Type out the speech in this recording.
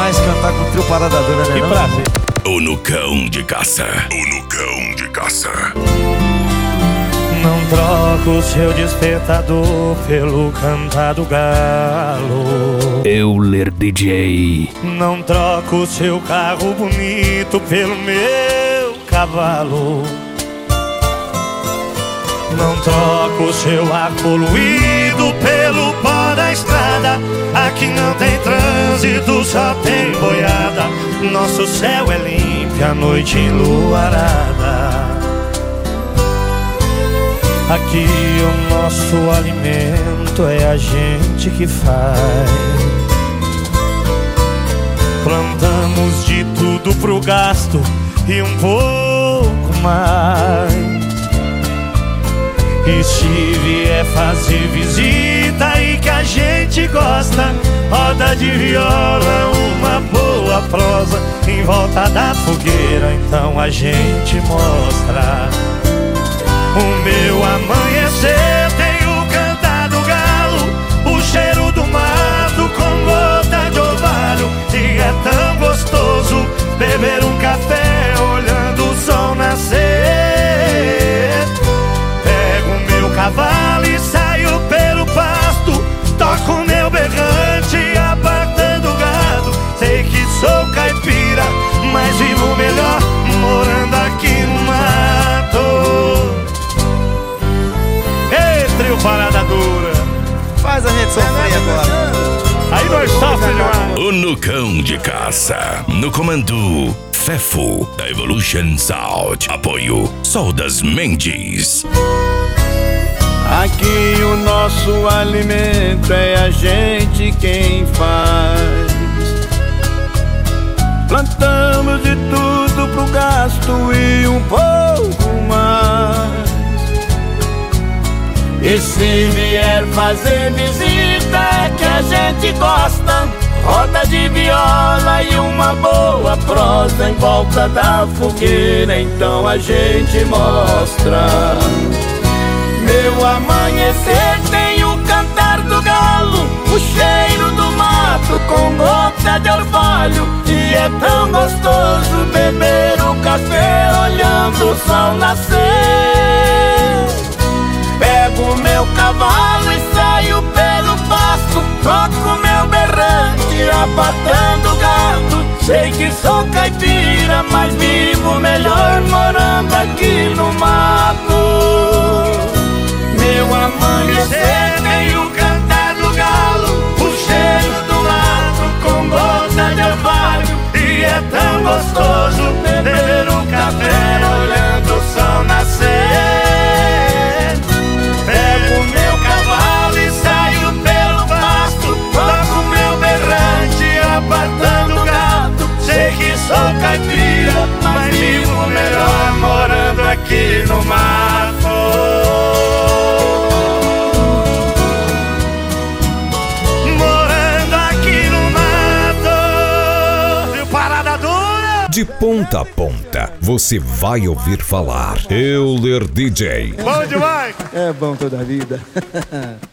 demais cantar com o trio Parada Dura, né? Que não? prazer. O Nucão de Caça. O Nucão de Caça. Não troco o seu despertador pelo cantar do galo. Euler DJ. Não troco o seu carro bonito pelo meu cavalo. Não troco o seu ar poluído pelo pó da estrada. Aqui não tem trânsito, só tem boiada. Nosso céu é limpo, a noite enluarada. Aqui o nosso alimento é a gente que faz. Plantamos de tudo pro gasto e um pouco mais. E se vier fazer visita e que a gente gosta, roda de viola, uma boa prosa em volta da fogueira, então a gente mostra. O meu amanhecer tem o cantar do galo, o cheiro do mato com gota de orvalho. E é tão gostoso beber um café olhando o sol nascer. Cavalo e saio pelo pasto, toco meu berrante apartando o gado. Sei que sou caipira, mas vivo melhor morando aqui no mato. Ei, trio Parada Dura, Faz a gente sofrer agora. aí nós sofremos. O Nucão de Caça. No comando Fefo, da Evolution Sound. Apoio Soldas Mendes. Aqui o nosso alimento é a gente quem faz. Plantamos de tudo pro gasto e um pouco mais. E se vier fazer visita é que a gente gosta, roda de viola e uma boa prosa em volta da fogueira, então a gente mostra. Meu amanhecer tem o cantar do galo, o cheiro do mato com gota de orvalho. E é tão gostoso beber o café olhando o sol nascer. Pego meu cavalo e saio pelo pasto, toco meu berrante apartando o gado. Sei que sou caipira, mas vivo melhor morando aqui no mato. Meu amanhecer tem o cantar do galo, o cheiro do mato com gota de orvalho. E é tão gostoso beber um café olhando o sol nascer. Pego meu cavalo e saio pelo pasto, toco meu berrante apartando o gado. Sei que sou caipira, mas vivo melhor morando aqui no mato. De ponta a ponta, você vai ouvir falar Euler DJ. Bom demais! É bom toda a vida.